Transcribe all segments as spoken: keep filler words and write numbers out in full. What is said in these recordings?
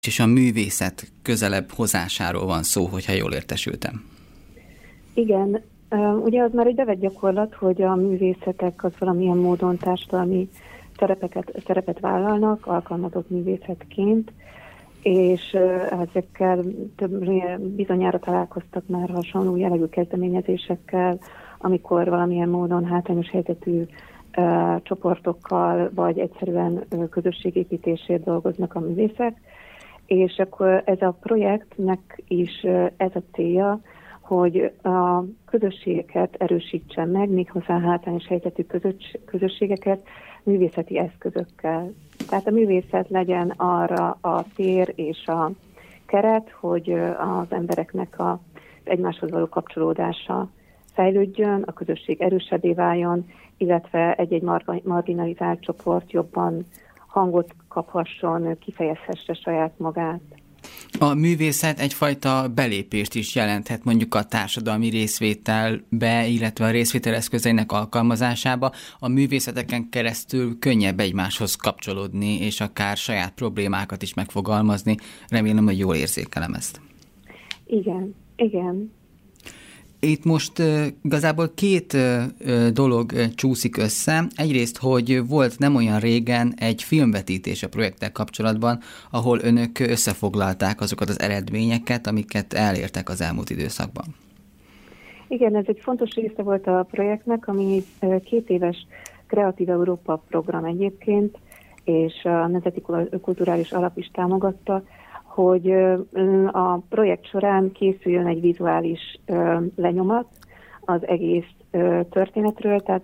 és a művészet közelebb hozásáról van szó, hogyha jól értesültem. Igen, ugye az már egy bevett gyakorlat, hogy a művészetek az valamilyen módon társadalmi szerepeket, szerepet vállalnak, alkalmazott művészetként, és ezekkel több, bizonyára találkoztak már hasonló jellegű kezdeményezésekkel, amikor valamilyen módon hátrányos helyzetű uh, csoportokkal, vagy egyszerűen uh, közösségépítésért dolgoznak a művészek, és akkor ez a projektnek is uh, ez a célja, hogy a közösségeket erősítsen meg, méghozzá hátrányos helyzetű közösségeket művészeti eszközökkel. Tehát a művészet legyen arra a tér és a keret, hogy az embereknek az egymáshoz való kapcsolódása fejlődjön, a közösség erősebbé váljon, illetve egy-egy marginalizált csoport jobban hangot kaphasson, kifejezhesse saját magát. A művészet egyfajta belépést is jelenthet mondjuk a társadalmi részvételbe, illetve a részvétel eszközeinek alkalmazásába. A művészeteken keresztül könnyebb egymáshoz kapcsolódni, és akár saját problémákat is megfogalmazni. Remélem, hogy jól érzékelem ezt. Igen, igen. Itt most uh, igazából két uh, dolog uh, csúszik össze. Egyrészt, hogy volt nem olyan régen egy filmvetítés a projekttel kapcsolatban, ahol önök összefoglalták azokat az eredményeket, amiket elértek az elmúlt időszakban. Igen, ez egy fontos része volt a projektnek, ami két éves Kreatív Európa program egyébként, és a Nemzeti Kulturális Alap is támogatta, hogy a projekt során készüljön egy vizuális lenyomat az egész történetről, tehát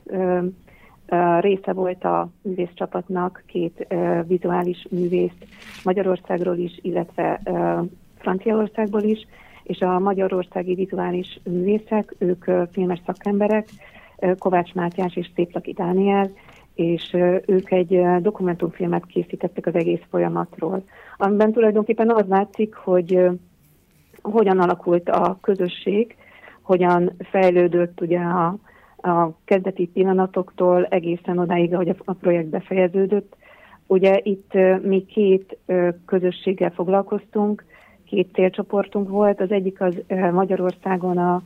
része volt a művészcsapatnak két vizuális művészt Magyarországról is, illetve Franciaországból is, és a magyarországi vizuális művészek, ők filmes szakemberek, Kovács Mátyás és Széplaki Dániel, és ők egy dokumentumfilmet készítettek az egész folyamatról, amiben tulajdonképpen az látszik, hogy hogyan alakult a közösség, hogyan fejlődött ugye a, a kezdeti pillanatoktól egészen odáig, ahogy a projekt befejeződött. Ugye itt mi két közösséggel foglalkoztunk, két célcsoportunk volt, az egyik az Magyarországon a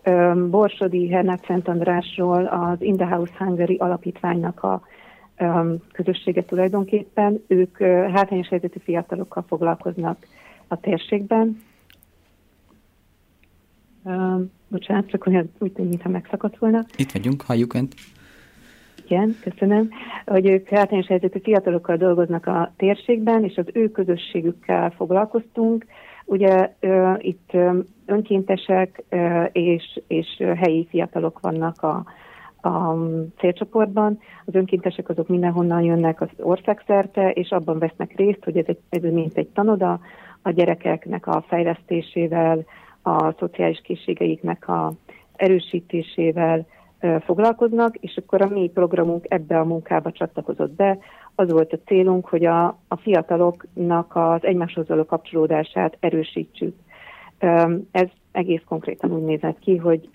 Borsodi Hernád Szent Andrásról az In the House Hungary alapítványnak a közössége tulajdonképpen. Ők hátrányos helyzetű fiatalokkal foglalkoznak a térségben. Bocsánat, csak olyan úgy tűnik, mintha megszakadt volna. Itt vagyunk, halljuk Önt. Igen, köszönöm. Hogy ők hátrányos helyzetű fiatalokkal dolgoznak a térségben, és az ő közösségükkel foglalkoztunk. Ugye uh, itt um, önkéntesek uh, és, és uh, helyi fiatalok vannak a, a um, célcsoportban. Az önkéntesek azok mindenhonnan jönnek az országszerte, és abban vesznek részt, hogy ez, egy, ez mint egy tanoda a gyerekeknek a fejlesztésével, a szociális készségeiknek a erősítésével uh, foglalkoznak, és akkor a mi programunk ebbe a munkába csatlakozott be. Az volt a célunk, hogy a, a fiataloknak az egymáshoz való kapcsolódását erősítsük. Ez egész konkrétan úgy nézett ki, hogy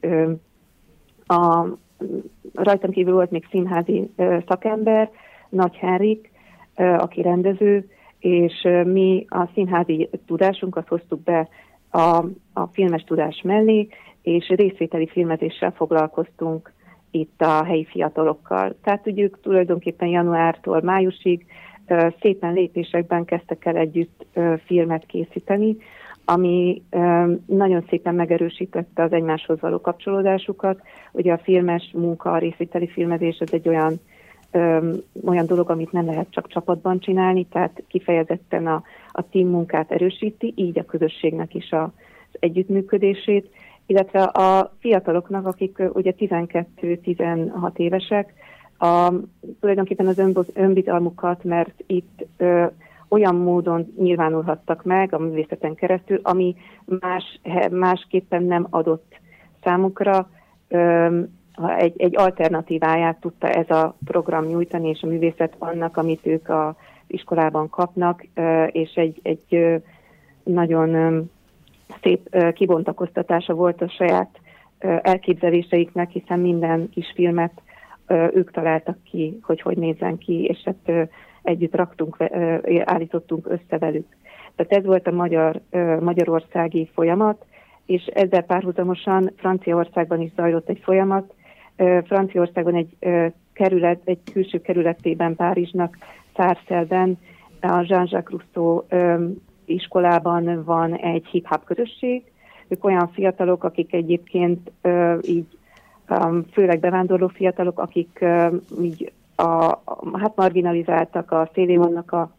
a, rajtam kívül volt még színházi szakember, Nagy Henrik, aki rendező, és mi a színházi tudásunkat hoztuk be a, a filmes tudás mellé, és részvételi filmezéssel foglalkoztunk itt a helyi fiatalokkal. Tehát tudjuk, tulajdonképpen januártól májusig szépen lépésekben kezdtek el együtt filmet készíteni, ami nagyon szépen megerősítette az egymáshoz való kapcsolódásukat. Ugye a filmes munka, a részvételi filmezés, ez egy olyan, olyan dolog, amit nem lehet csak csapatban csinálni, tehát kifejezetten a, a team munkát erősíti, így a közösségnek is az együttműködését, illetve a fiataloknak, akik ugye tizenkettő-tizenhat évesek, a, tulajdonképpen az önbizalmukat, mert itt ö, olyan módon nyilvánulhattak meg a művészeten keresztül, ami más, másképpen nem adott számukra. Ö, egy, egy alternatíváját tudta ez a program nyújtani, és a művészet annak, amit ők az iskolában kapnak, ö, és egy, egy ö, nagyon ö, szép kibontakoztatása volt a saját elképzeléseiknek, hiszen minden kis filmet ők találtak ki, hogy hogy nézzen ki, és hát együtt raktunk, állítottunk össze velük. Tehát ez volt a magyar, magyarországi folyamat, és ezzel párhuzamosan Franciaországban is zajlott egy folyamat. Franciaországban egy kerület, egy külső kerületében, Párizsnak, Sarcelles-ben, a Jean-Jacques Rousseau iskolában van egy hip-hop közösség. Ők olyan fiatalok, akik egyébként így főleg bevándorló fiatalok, akik így a, a, hát marginalizáltak, a szélén vannak a,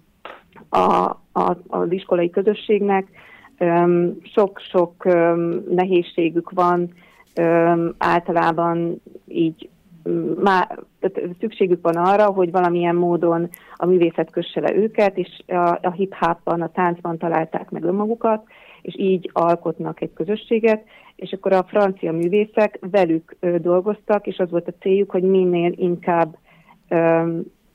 a, a, az iskolai közösségnek. Sok-sok nehézségük van, általában így már szükségük van arra, hogy valamilyen módon a művészet kösse le őket, és a, a hip-hopban, a táncban találták meg önmagukat, és így alkotnak egy közösséget, és akkor a francia művészek velük ö, dolgoztak, és az volt a céljuk, hogy minél inkább ö,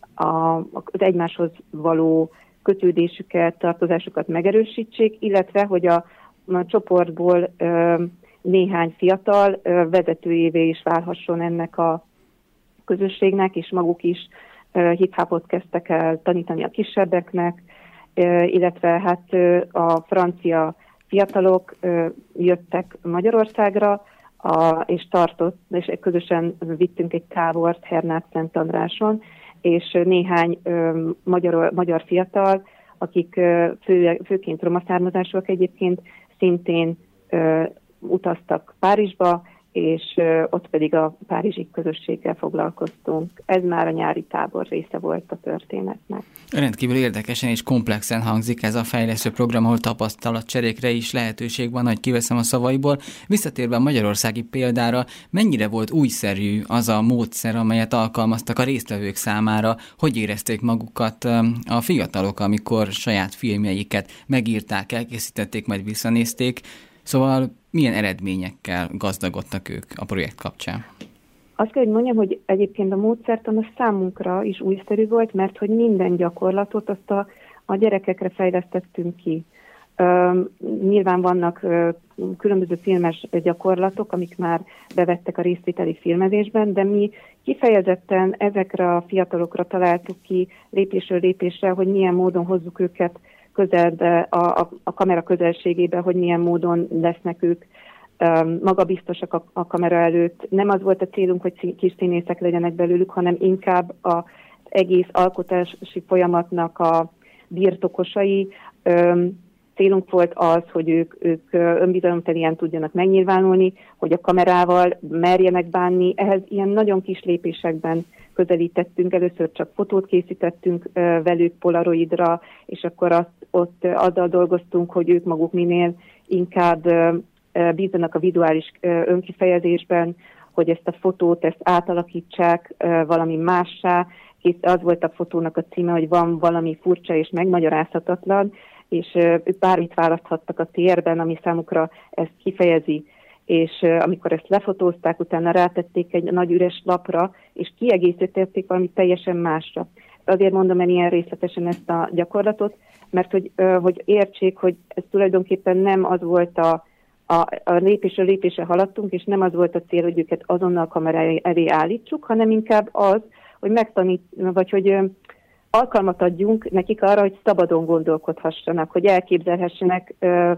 a, az egymáshoz való kötődésüket, tartozásukat megerősítsék, illetve, hogy a, a csoportból ö, néhány fiatal ö, vezetőjévé is válhasson ennek a közösségnek, és maguk is ö, hip-hopot kezdtek el tanítani a kisebbeknek, ö, illetve hát ö, a francia fiatalok ö, jöttek Magyarországra, a, és tartott, és közösen vittünk egy tábort Hernát Szent Andráson, és néhány ö, magyar, magyar fiatal, akik ö, fő, főként roma származásúak egyébként, szintén ö, utaztak Párizsba, és ö, ott pedig a párizsi közösséggel foglalkoztunk. Ez már a nyári tábor része volt a történetnek. Rendkívül érdekesen és komplexen hangzik ez a fejlesztő program, ahol tapasztalatcserékre is lehetőség van, hogy kiveszem a szavaiból. Visszatérve a magyarországi példára, mennyire volt újszerű az a módszer, amelyet alkalmaztak a résztvevők számára, hogy érezték magukat a fiatalok, amikor saját filmjeiket megírták, elkészítették, majd visszanézték. Szóval milyen eredményekkel gazdagodtak ők a projekt kapcsán? Azt kell, hogy mondjam, hogy egyébként a módszertan a számunkra is újszerű volt, mert hogy minden gyakorlatot azt a, a gyerekekre fejlesztettünk ki. Uh, nyilván vannak uh, különböző filmes gyakorlatok, amik már bevettek a részvételi filmezésben, de mi kifejezetten ezekre a fiatalokra találtuk ki lépésről lépésre, hogy milyen módon hozzuk őket közelbe, a, a, a kamera közelségébe, hogy milyen módon lesznek ők um, magabiztosak a, a kamera előtt. Nem az volt a célunk, hogy kis színészek legyenek belőlük, hanem inkább az egész alkotási folyamatnak a birtokosai. Um, célunk volt az, hogy ők, ők önbizalomteljen tudjanak megnyilvánulni, hogy a kamerával merjenek bánni. Ehhez ilyen nagyon kis lépésekben közelítettünk. Először csak fotót készítettünk velük polaroidra, és akkor azt, ott azzal dolgoztunk, hogy ők maguk minél inkább bízzanak a vizuális önkifejezésben, hogy ezt a fotót, ezt átalakítsák valami mássá. Az volt a fotónak a címe, hogy van valami furcsa és megmagyarázhatatlan, és ők bármit választhattak a térben, ami számukra ezt kifejezi. És amikor ezt lefotózták, utána rátették egy nagy üres lapra, és kiegészítették valami teljesen másra. Azért mondom el ilyen részletesen ezt a gyakorlatot, mert hogy, hogy értsék, hogy ez tulajdonképpen nem az volt a, a, a lépésről lépésre haladtunk, és nem az volt a cél, hogy őket azonnal kamerá elé állítsuk, hanem inkább az, hogy megtanít, vagy hogy alkalmat adjunk nekik arra, hogy szabadon gondolkodhassanak, hogy elképzelhessenek ö,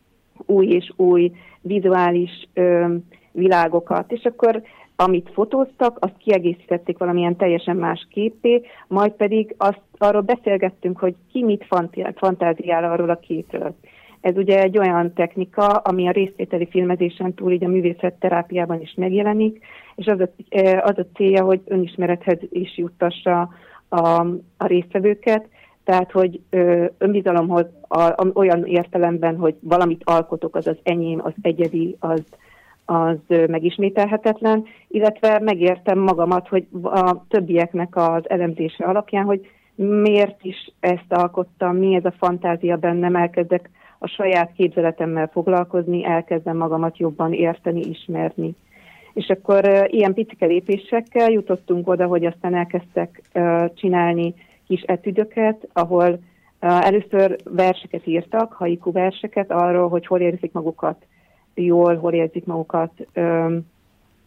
új és új vizuális ö, világokat, és akkor amit fotóztak, azt kiegészítették valamilyen teljesen más képé, majd pedig azt, arról beszélgettünk, hogy ki mit fantáziál arról a képről. Ez ugye egy olyan technika, ami a részvételi filmezésen túl így a művészetterápiában is megjelenik, és az a, az a célja, hogy önismerethez is juttassa a, a résztvevőket, tehát, hogy ö, önbizalomhoz a, a, olyan értelemben, hogy valamit alkotok, az az enyém, az egyedi, az, az ö, megismételhetetlen, illetve megértem magamat, hogy a többieknek az elemzése alapján, hogy miért is ezt alkottam, mi ez a fantázia bennem, elkezdek a saját képzeletemmel foglalkozni, elkezdem magamat jobban érteni, ismerni. És akkor uh, ilyen picike lépésekkel jutottunk oda, hogy aztán elkezdtek uh, csinálni kis etüdöket, ahol uh, először verseket írtak, haiku verseket arról, hogy hol érzik magukat jól, hol érzik magukat um,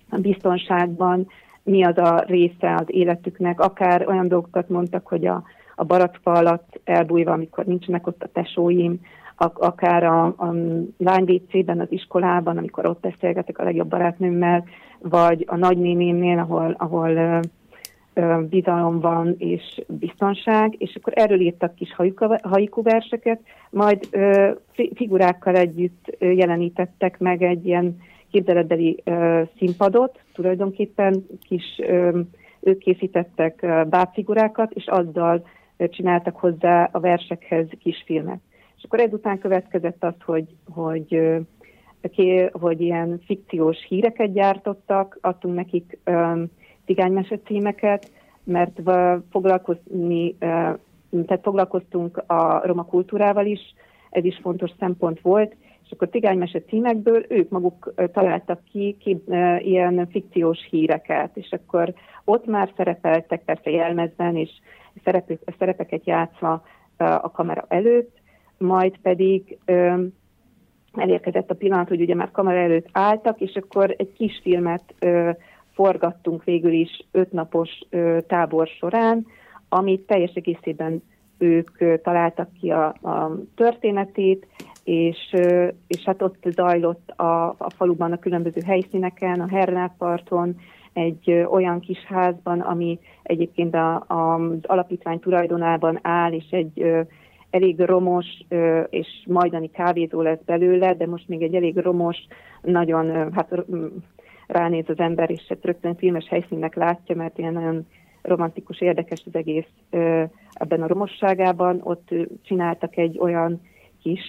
biztonságban, mi az a része az életüknek. Akár olyan dolgokat mondtak, hogy a, a barackfa alatt elbújva, amikor nincsenek ott a tesóim, akár a, a lányvécében, az iskolában, amikor ott beszélgetek a legjobb barátnőmmel, vagy a nagynénémnél, ahol, ahol ö, ö, bizalom van és biztonság, és akkor erről írtak kis haiku verseket, majd ö, figurákkal együtt jelenítettek meg egy ilyen képzeletbeli ö, színpadot, tulajdonképpen kis, ö, ők készítettek ö, bábfigurákat, és azzal ö, csináltak hozzá a versekhez kisfilmet. És akkor ezután következett az, hogy, hogy, hogy, hogy ilyen fikciós híreket gyártottak, adtunk nekik um, cigánymese címeket, mert foglalkozni, uh, tehát foglalkoztunk a roma kultúrával is, ez is fontos szempont volt, és akkor cigánymese címekből ők maguk uh, találtak ki, ki uh, ilyen fikciós híreket, és akkor ott már szerepeltek persze jelmezben, és szerep, szerepeket játszva uh, a kamera előtt, majd pedig ö, elérkezett a pillanat, hogy ugye már kamera előtt álltak, és akkor egy kis filmet ö, forgattunk végül is ötnapos ö, tábor során, amit teljes egészében ők ö, találtak ki a, a történetét, és, ö, és hát ott zajlott a, a faluban a különböző helyszíneken, a Hernák-parton, egy ö, olyan kis házban, ami egyébként a, a, az alapítvány tulajdonában áll, és egy ö, elég romos, és majdani kávézó lesz belőle, de most még egy elég romos, nagyon, hát ránéz az ember, és rögtön filmes helyszínnek látja, mert ilyen nagyon romantikus, érdekes az egész ebben a romosságában. Ott csináltak egy olyan kis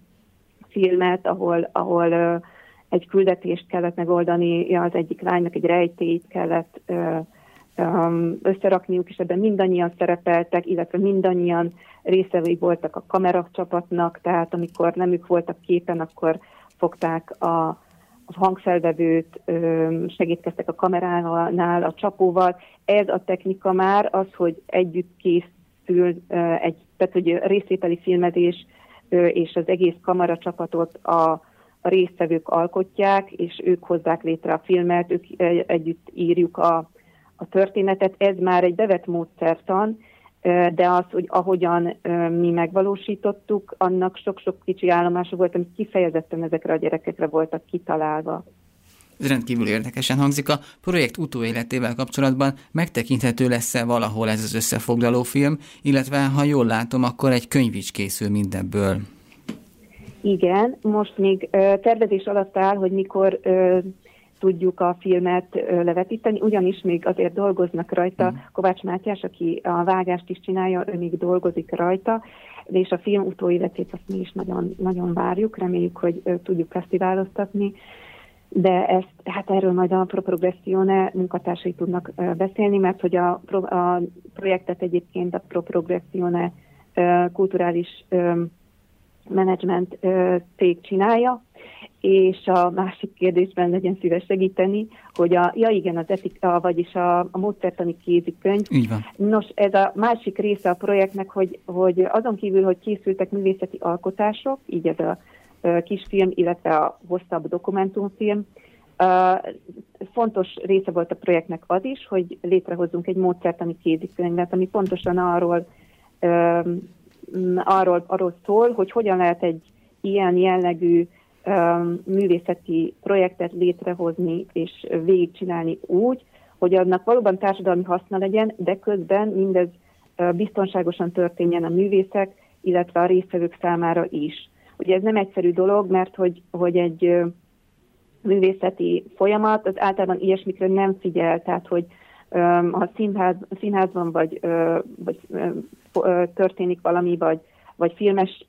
filmet, ahol, ahol egy küldetést kellett megoldani, az egyik lánynak egy rejtélyt kellett összerakniuk, és ebben mindannyian szerepeltek, illetve mindannyian részevői voltak a kameracsapatnak, tehát amikor nem ők voltak képen, akkor fogták a, a hangfelvevőt, segítkeztek a kameránál, a csapóval. Ez a technika már az, hogy együtt készül egy, tehát hogy részvételi filmezés és az egész kameracsapatot a, a résztvevők alkotják, és ők hozzák létre a filmet, ők együtt írjuk a a történetet, ez már egy bevett módszertan, de az, hogy ahogyan mi megvalósítottuk, annak sok-sok kicsi állomása volt, ami kifejezetten ezekre a gyerekekre voltak kitalálva. Ez rendkívül érdekesen hangzik. A projekt utóéletével kapcsolatban megtekinthető lesz-e valahol ez az összefoglaló film, illetve ha jól látom, akkor egy könyv is készül mindebből. Igen, most még tervezés alatt áll, hogy mikor tudjuk a filmet levetíteni, ugyanis még azért dolgoznak rajta. Mm. Kovács Mátyás, aki a vágást is csinálja, ő még dolgozik rajta, és a film utóéletét azt mi is nagyon, nagyon várjuk, reméljük, hogy tudjuk fesztiváloztatni, de ezt, hát erről majd a Pro Progressione munkatársai tudnak beszélni, mert hogy a, a projektet egyébként a Pro Progressione kulturális menedzsment cég csinálja, és a másik kérdésben legyen szíves segíteni, hogy a, ja igen, az etika, vagyis a, a módszertani kézikönyv. Így van. Nos, ez a másik része a projektnek, hogy, hogy azon kívül, hogy készültek művészeti alkotások, így ez a, a kisfilm, illetve a hosszabb dokumentumfilm, a, fontos része volt a projektnek az is, hogy létrehozzunk egy módszertani kézikönyvet, ami pontosan arról, um, arról, arról szól, hogy hogyan lehet egy ilyen jellegű művészeti projektet létrehozni és végigcsinálni úgy, hogy annak valóban társadalmi haszna legyen, de közben mindez biztonságosan történjen a művészek, illetve a résztvevők számára is. Ugye ez nem egyszerű dolog, mert hogy, hogy egy művészeti folyamat az általában ilyesmikre nem figyel, tehát hogy ha színház, színházban vagy, vagy történik valami, vagy, vagy filmes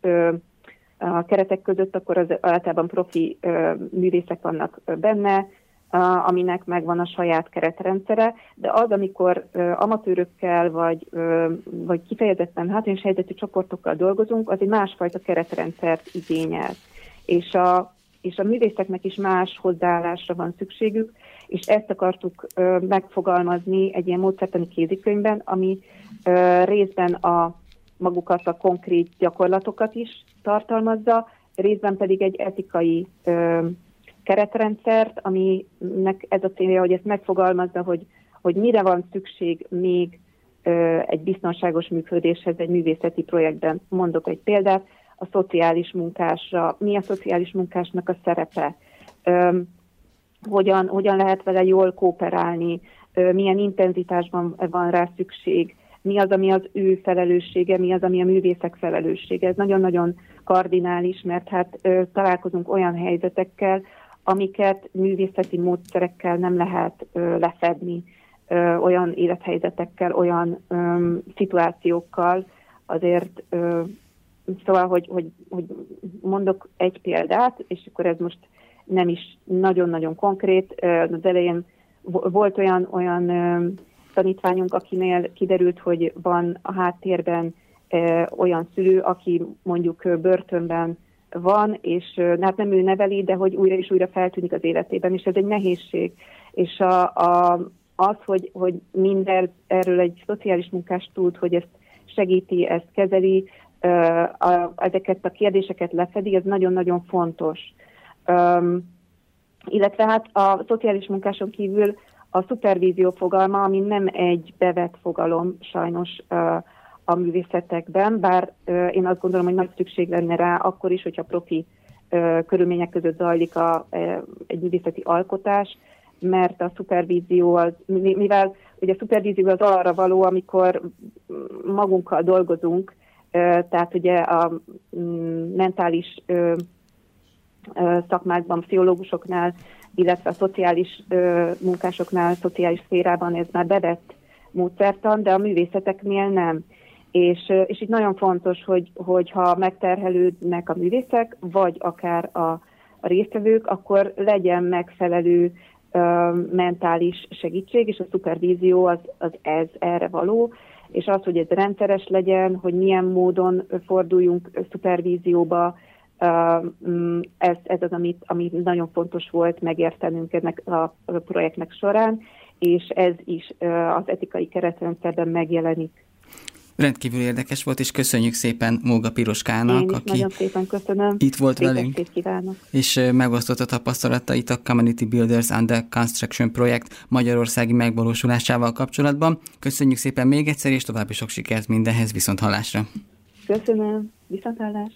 a keretek között, akkor az általában profi ö, művészek vannak ö, benne, ö, aminek megvan a saját keretrendszere, de az, amikor ö, amatőrökkel vagy, ö, vagy kifejezetten hátrányos helyzetű csoportokkal dolgozunk, az egy másfajta keretrendszert igényel. És a, és a művészeknek is más hozzáállásra van szükségük, és ezt akartuk ö, megfogalmazni egy ilyen módszertani kézikönyvben, ami ö, részben a magukat a konkrét gyakorlatokat is tartalmazza, részben pedig egy etikai ö, keretrendszert, aminek ez a célja, hogy ezt megfogalmazza, hogy, hogy mire van szükség még egy biztonságos működéshez egy művészeti projektben. Mondok egy példát, a szociális munkásra. Mi a szociális munkásnak a szerepe? Hogyan, hogyan lehet vele jól kooperálni? Milyen intenzitásban van rá szükség? Mi az, ami az ő felelőssége, mi az, ami a művészek felelőssége? Ez nagyon-nagyon kardinális, mert hát találkozunk olyan helyzetekkel, amiket művészeti módszerekkel nem lehet lefedni. Olyan élethelyzetekkel, olyan öm, szituációkkal, azért ö, szóval, hogy, hogy, hogy mondok egy példát, és akkor ez most nem is nagyon-nagyon konkrét. Az elején volt olyan, olyan ö, tanítványunk, akinél kiderült, hogy van a háttérben ö, olyan szülő, aki mondjuk börtönben van, és ö, hát nem ő neveli, de hogy újra és újra feltűnik az életében, és ez egy nehézség. És a, a az, hogy, hogy minden erről egy szociális munkás tud, hogy ezt segíti, ezt kezeli, a, ezeket a kérdéseket lefedi, ez nagyon-nagyon fontos. Um, illetve hát a szociális munkáson kívül a szupervízió fogalma, ami nem egy bevett fogalom sajnos uh, a művészetekben, bár uh, én azt gondolom, hogy nagy szükség lenne rá akkor is, hogyha profi uh, körülmények között zajlik a, uh, egy művészeti alkotás, mert a szupervízió az, mivel ugye a szupervízió az arra való, amikor magunkkal dolgozunk, tehát ugye a mentális szakmákban, pszichológusoknál, illetve a szociális munkásoknál, szociális szférában ez már bevett módszertan, de a művészeteknél nem. És, és itt nagyon fontos, hogy, hogyha megterhelődnek a művészek, vagy akár a, a résztvevők, akkor legyen megfelelő mentális segítség, és a szupervízió az, az ez erre való, és az, hogy ez rendszeres legyen, hogy milyen módon forduljunk szupervízióba, ez, ez az, amit, ami nagyon fontos volt megértenünk ennek a, a projektnek során, és ez is az etikai keretrendszerben megjelenik. Rendkívül érdekes volt, és köszönjük szépen Móga Piroskának, Én is aki nagyon szépen köszönöm. Itt volt Szép velünk, estét kívánok. És megosztotta tapasztalatait a Community Builders Under Construction projekt magyarországi megvalósulásával kapcsolatban. Köszönjük szépen még egyszer, és további sok sikert mindenhez, viszont hallásra. Köszönöm, viszont hallás.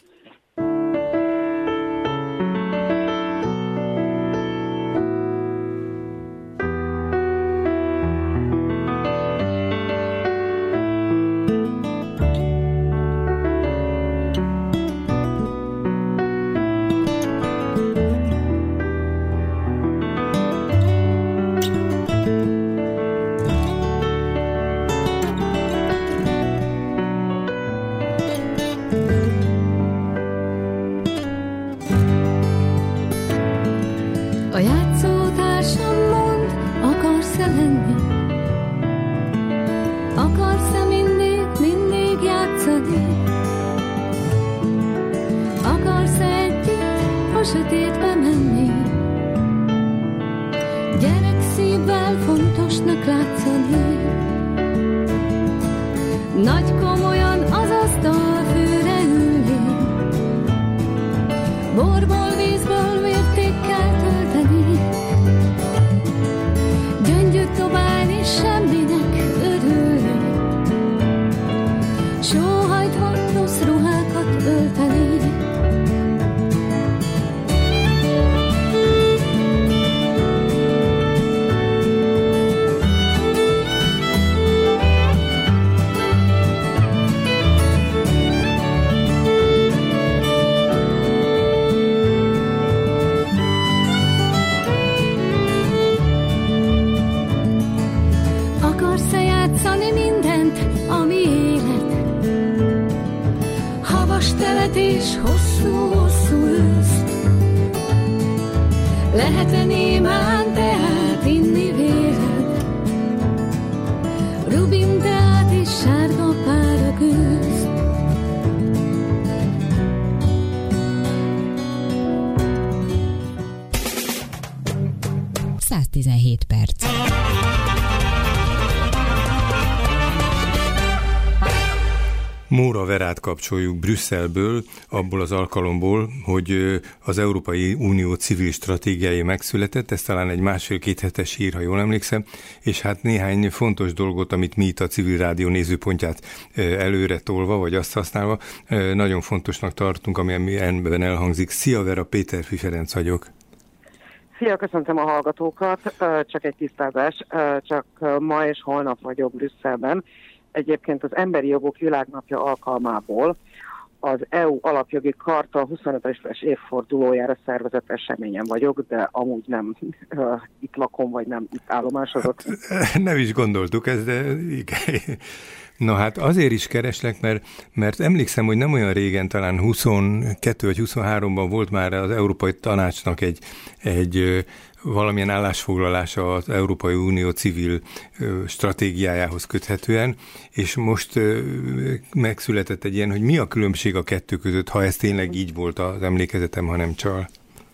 száz tizenhét perc. Múlt Nóra Verát kapcsoljuk Brüsszelből, abból az alkalomból, hogy az Európai Unió civil stratégiája megszületett, ez talán egy másfél-két hetes hír, ha jól emlékszem, és hát néhány fontos dolgot, amit mi itt a Civil Rádió nézőpontját előre tolva, vagy azt használva, nagyon fontosnak tartunk, ami ebben elhangzik. Szia Vera, Péterfi Ferenc vagyok. Szia, köszöntöm a hallgatókat, csak egy tisztázás, csak ma és holnap vagyok Brüsszelben. Egyébként az Emberi Jogok Világnapja alkalmából az é u alapjogi karta huszonötös évfordulójára szervezett eseményen vagyok, de amúgy nem uh, itt lakom, vagy nem itt állomásozok. Nem is gondoltuk ezt, de igen. Na hát azért is kereslek, mert, mert emlékszem, hogy nem olyan régen, talán huszonkettő vagy huszonháromban volt már az Európai Tanácsnak egy, egy valamilyen állásfoglalása az Európai Unió civil stratégiájához köthetően, és most megszületett egy ilyen, hogy mi a különbség a kettő között, ha ez tényleg így volt az emlékezetem, ha nem csal.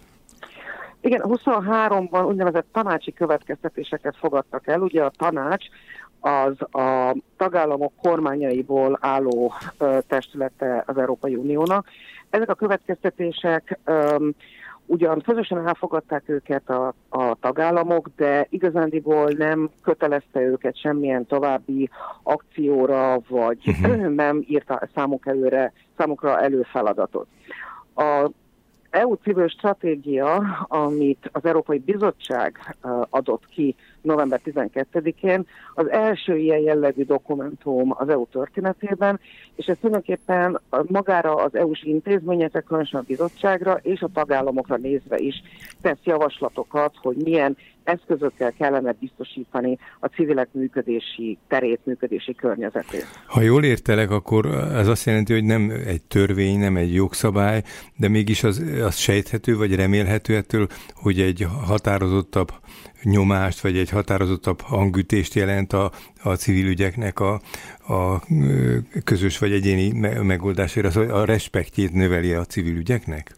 Igen, huszonháromban úgynevezett tanácsi következtetéseket fogadtak el. Ugye a tanács az a tagállamok kormányaiból álló ö, testülete az Európai Uniónak. Ezek a következtetések ö, ugyan közösen elfogadták őket a, a tagállamok, de igazándiból nem kötelezte őket semmilyen további akcióra, vagy uh-huh. nem írta számuk előre, számukra előfeladatot. A é u civil stratégia, amit az Európai Bizottság adott ki november tizenkettedikén, az első ilyen jellegű dokumentum az é u történetében, és ez tulajdonképpen magára az é u-s intézményekre, különösen a bizottságra és a tagállamokra nézve is tesz javaslatokat, hogy milyen eszközökkel kellene biztosítani a civilek működési terét, működési környezetét. Ha jól értelek, akkor ez azt jelenti, hogy nem egy törvény, nem egy jogszabály, de mégis az, az sejthető, vagy remélhető ettől, hogy egy határozottabb nyomást, vagy egy határozottabb hangütést jelent a, a civil ügyeknek a, a közös vagy egyéni megoldására, szóval a respektjét növeli a civil ügyeknek?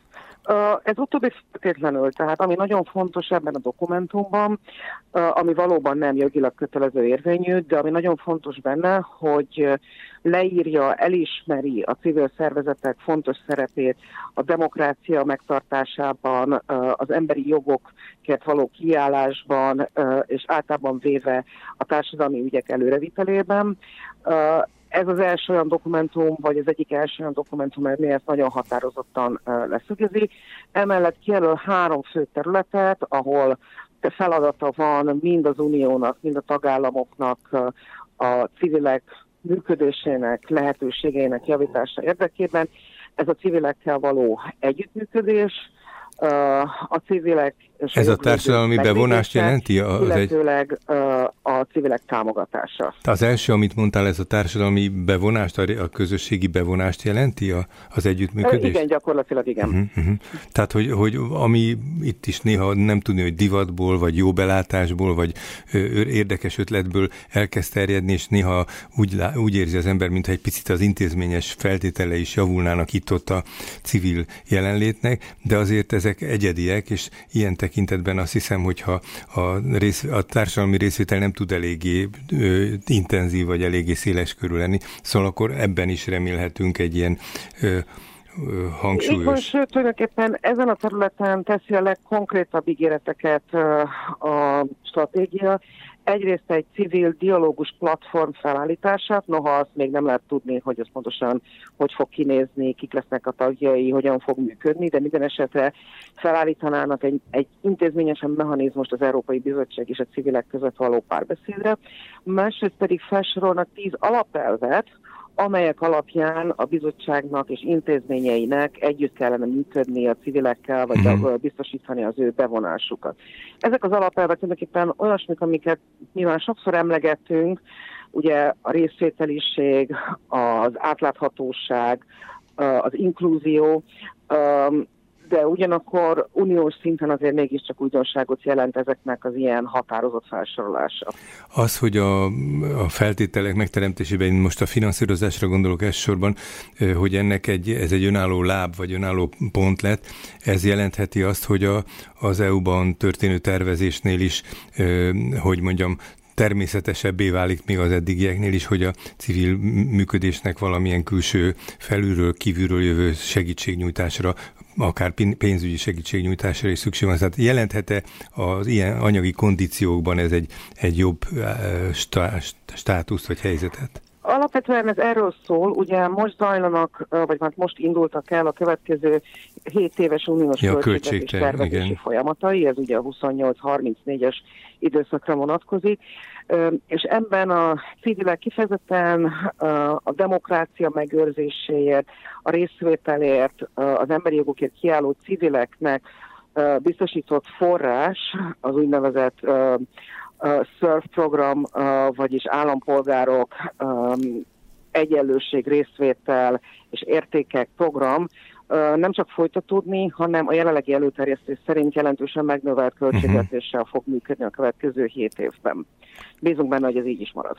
Ez utóbbi feltétlenül, tehát ami nagyon fontos ebben a dokumentumban, ami valóban nem jogilag kötelező érvényű, de ami nagyon fontos benne, hogy leírja, elismeri a civil szervezetek fontos szerepét a demokrácia megtartásában, az emberi jogokért való kiállásban, és általában véve a társadalmi ügyek előrevitelében. Ez az első olyan dokumentum, vagy az egyik első olyan dokumentum, ami ezt nagyon határozottan leszögezi. Emellett kijelöl három fő területet, ahol feladata van mind az uniónak, mind a tagállamoknak a civilek működésének, lehetőségeinek javítása érdekében. Ez a civilekkel való együttműködés, a civilek... Ez a társadalmi bevonást jelenti? Az illetőleg egy... a civilek támogatása. Az első, amit mondtál, ez a társadalmi bevonást, a közösségi bevonást jelenti, az együttműködés? Igen, gyakorlatilag igen. Uh-huh, uh-huh. Tehát, hogy, hogy ami itt is néha nem tudni, hogy divatból, vagy jó belátásból, vagy érdekes ötletből elkezd terjedni, és néha úgy, úgy érzi az ember, mintha egy picit az intézményes feltétele is javulnának itt-ott a civil jelenlétnek, de azért ezek egyediek, és ilyen tekintetben azt hiszem, hogyha a, rész, a társadalmi részvétel nem tud eléggé ö, intenzív, vagy eléggé széles körül lenni, szóval akkor ebben is remélhetünk egy ilyen ö, ö, hangsúlyos... Itt most tulajdonképpen ezen a területen teszi a legkonkrétabb ígéreteket ö, a stratégia. Egyrészt egy civil dialógus platform felállítását, noha azt még nem lehet tudni, hogy ez pontosan hogy fog kinézni, kik lesznek a tagjai, hogyan fog működni, de minden esetre felállítanának egy, egy intézményesen mechanizmust az Európai Bizottság és a civilek között való párbeszédre. Másrészt pedig felsorolnak tíz alapelvet, amelyek alapján a bizottságnak és intézményeinek együtt kellene működni a civilekkel, vagy uh-huh. biztosítani az ő bevonásukat. Ezek az alapelvek tulajdonképpen olyasmik, amiket mi már sokszor emlegettünk, ugye a részvételiség, az átláthatóság, az inklúzió, de ugyanakkor uniós szinten azért mégiscsak újdonságot jelent ezeknek az ilyen határozott felsorolása. Az, hogy a, a feltételek megteremtésében, én most a finanszírozásra gondolok elsősorban, hogy ennek egy, ez egy önálló láb, vagy önálló pont lett, ez jelentheti azt, hogy a, az é u-ban történő tervezésnél is, hogy mondjam, természetesebbé válik még az eddigieknél is, hogy a civil működésnek valamilyen külső felülről, kívülről jövő segítségnyújtásra, akár pénzügyi segítségnyújtásra is szükség van. Tehát jelenthet-e az ilyen anyagi kondíciókban ez egy, egy jobb státuszt vagy helyzetet? Alapvetően ez erről szól, ugye most zajlanak, vagy már most indultak el a következő hét éves uniós ja, költségvetés tervezési igen. folyamatai, ez ugye a huszonnyolc harmincnégyes időszakra vonatkozik, és ebben a civilek kifejezetten a demokrácia megőrzéséért, a részvételért, az emberi jogokért kiálló civileknek biztosított forrás, az úgynevezett Uh, SURF program, uh, vagyis állampolgárok um, egyenlőség, részvétel és értékek program uh, nem csak folytatódni, hanem a jelenlegi előterjesztés szerint jelentősen megnövelt költségvetéssel fog működni a következő hét évben. Bízunk benne, hogy ez így is marad.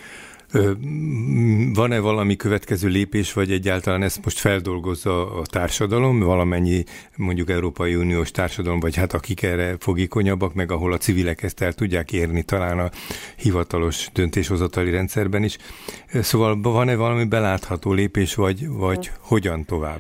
Van-e valami következő lépés, vagy egyáltalán ezt most feldolgozza a társadalom, valamennyi mondjuk Európai Uniós társadalom, vagy hát akik erre fogékonyabbak, meg ahol a civilek ezt el tudják érni, talán a hivatalos döntéshozatali rendszerben is. Szóval van-e valami belátható lépés, vagy, vagy hogyan tovább?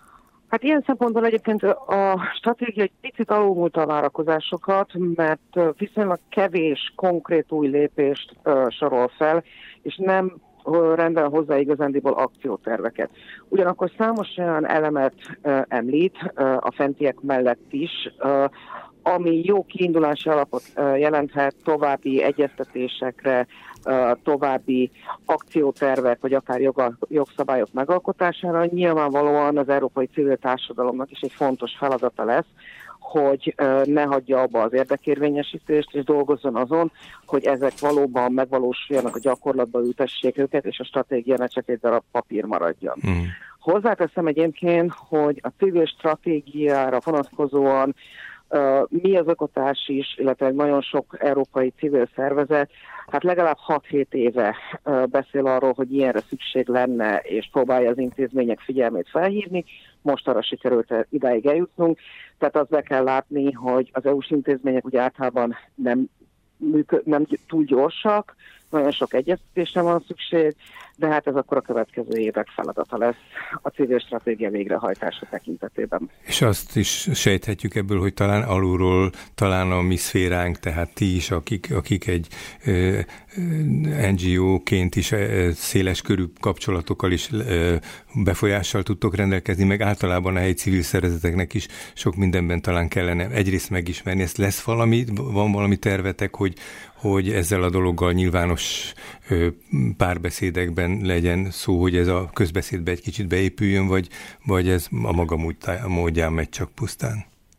Hát ilyen szempontból egyébként a stratégia egy picit alulmúlta a várakozásokat, mert viszonylag kevés konkrét új lépést uh, sorol fel, és nem uh, rendel hozzá igazándiból akcióterveket. Ugyanakkor számos olyan elemet uh, említ uh, a fentiek mellett is, uh, ami jó kiindulási alapot uh, jelenthet további egyeztetésekre, uh, további akciótervek, vagy akár joga, jogszabályok megalkotására. Nyilvánvalóan az európai civil társadalomnak is egy fontos feladata lesz, hogy uh, ne hagyja abba az érdekérvényesítést, és dolgozzon azon, hogy ezek valóban megvalósuljanak, a gyakorlatba ültessék őket, és a stratégia ne csak egy darab papír maradjon. Mm. Hozzáteszem egyébként, hogy a civil stratégiára vonatkozóan Uh, mi az oktatás is, illetve nagyon sok európai civil szervezet, hát legalább hat-hét éve uh, beszél arról, hogy ilyenre szükség lenne, és próbálja az intézmények figyelmét felhívni. Most arra sikerült idáig eljutnunk, tehát azt be kell látni, hogy az é u-s intézmények ugye általában nem, működ, nem túl gyorsak, nagyon sok egyeztetésre van szükség, de hát ez akkor a következő évek feladata lesz a civil stratégia végrehajtása tekintetében. És azt is sejthetjük ebből, hogy talán alulról, talán a mi szféránk, tehát ti is, akik, akik egy ö, en gé ó-ként is ö, széles körű kapcsolatokkal is ö, befolyással tudtok rendelkezni, meg általában a helyi civil szervezeteknek is sok mindenben talán kellene egyrészt megismerni. Ezt lesz valami, van valami tervetek, hogy, hogy ezzel a dologgal nyilvános ö, párbeszédekben legyen szó, hogy ez a közbeszédbe egy kicsit beépüljön, vagy, vagy ez a maga módján megy csak pusztán?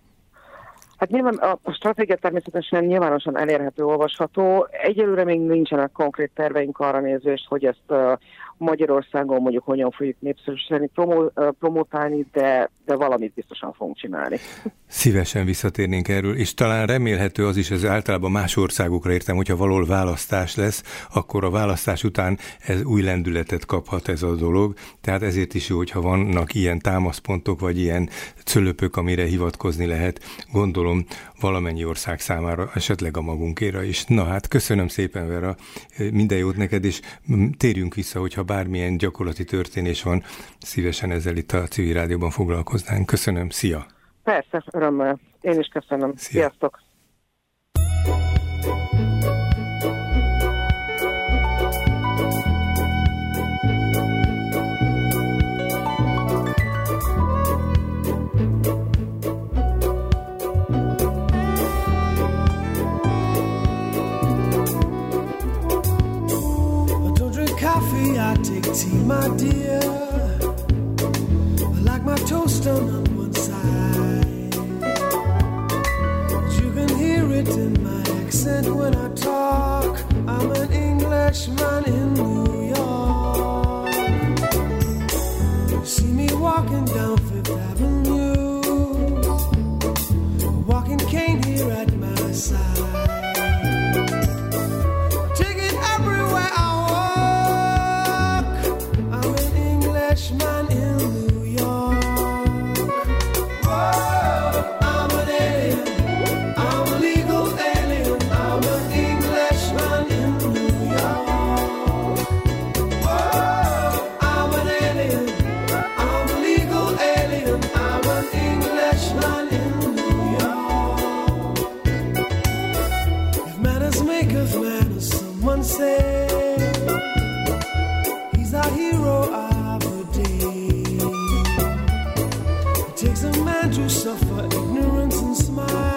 Hát nyilván a, a stratégia természetesen nyilvánosan elérhető, olvasható. Egyelőre még nincsenek konkrét terveink arra nézvést, hogy ezt uh, Magyarországon mondjuk hogyan fogjuk népszerűsíteni, promó, uh, promotálni, de, de valamit biztosan fogunk csinálni. Szívesen visszatérnénk erről, és talán remélhető az is, ez általában más országokra értem, hogyha valahol választás lesz, akkor a választás után ez új lendületet kaphat ez a dolog, tehát ezért is jó, hogyha vannak ilyen támaszpontok, vagy ilyen cölöpök, amire hivatkozni lehet, gondolom valamennyi ország számára, esetleg a magunkéra is. Na hát, köszönöm szépen, Vera, minden jót neked, és térjünk vissza, hogyha bármilyen gyakorlati történés van, szívesen ezzel itt a Civil Rádióban foglalkoznánk. Köszönöm, szia! Persze, örömmel. Én is köszönöm. Szia. Sziasztok! I take tea, my dear. I like my toast on one side. You can hear it in my accent when I talk. I'm an Englishman in New York. You see me walking down Fifth Avenue, a walking cane here at my side. Take it everywhere I man in New York. Whoa, I'm an alien, I'm a legal alien, I'm an Englishman in takes a man to suffer ignorance and smile.